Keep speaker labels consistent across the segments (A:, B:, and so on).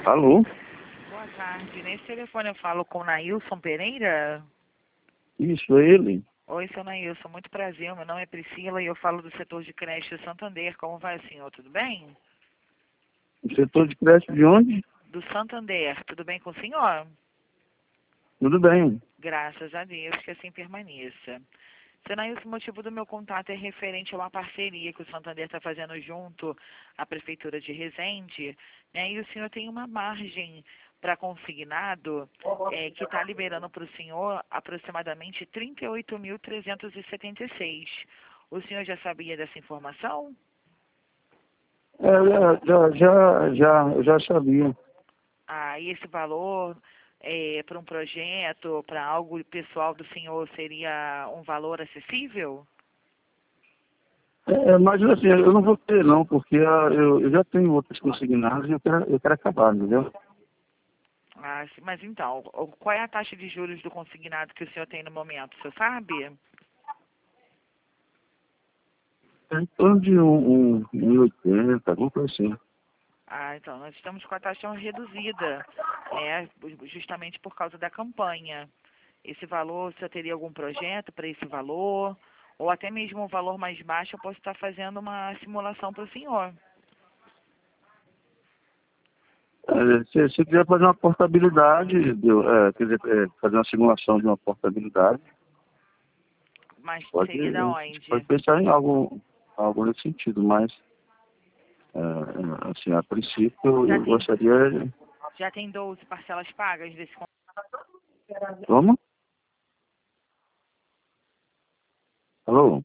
A: Alô?
B: Boa tarde. Nesse telefone eu falo com o Nailson Pereira.
A: Isso, é ele?
B: Oi, seu Nailson. Muito prazer. Meu nome é Priscila e eu falo do setor de creche de Santander. Como vai, senhor? Tudo bem?
A: O setor de creche de onde?
B: Do Santander. Tudo bem com o senhor?
A: Tudo bem.
B: Graças a Deus que assim permaneça. Seu Nailson, o motivo do meu contato é referente a uma parceria que o Santander está fazendo junto à Prefeitura de Resende, né? E o senhor tem uma margem para consignado que está liberando para o senhor aproximadamente 38.376. O senhor já sabia dessa informação?
A: Eu já sabia.
B: Ah, e esse valor para um projeto, para algo pessoal do senhor, seria um valor acessível?
A: Mas assim, eu não vou ter não, porque eu já tenho outras consignadas e eu quero acabar, entendeu?
B: Ah, mas então, qual é a taxa de juros do consignado que o senhor tem no momento? O senhor sabe?
A: É em torno de 1,80, alguma coisa assim.
B: Ah, então, nós estamos com a taxa reduzida, justamente por causa da campanha. Esse valor, o senhor teria algum projeto para esse valor? Ou até mesmo um valor mais baixo, eu posso estar fazendo uma simulação para o senhor.
A: Se quiser fazer uma portabilidade, quer dizer, fazer uma simulação de uma portabilidade,
B: Mas
A: pode,
B: seria da
A: pode
B: onde?
A: pensar em algo nesse sentido, mas assim, a princípio
B: Já
A: eu
B: tem,
A: gostaria.
B: já tem 12 parcelas pagas desse...
A: Vamos? Alô?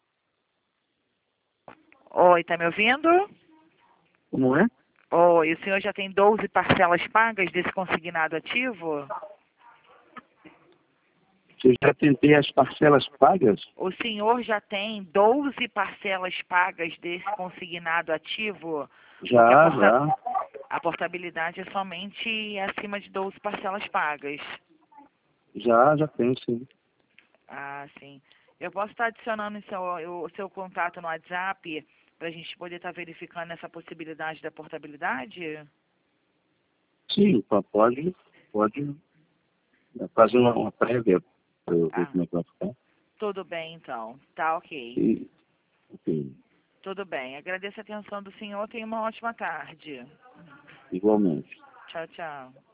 B: Oi, tá me ouvindo?
A: Como é?
B: Oi, o senhor já tem 12 parcelas pagas desse consignado ativo?
A: Se eu já tentei as parcelas pagas,
B: O senhor já tem 12 parcelas pagas desse consignado ativo? Porque
A: já,
B: a portabilidade é somente acima de 12 parcelas pagas.
A: já tenho, sim.
B: Ah, sim. Eu posso estar adicionando o seu contato no WhatsApp para a gente poder estar verificando essa possibilidade da portabilidade?
A: Sim, pode fazer uma prévia para eu ver
B: Ah,
A: como é que vai ficar.
B: tudo bem então. Tá ok.
A: E, ok,
B: Tudo bem. Agradeço a atenção do senhor. Tenha uma ótima tarde.
A: igualmente.
B: Tchau, tchau.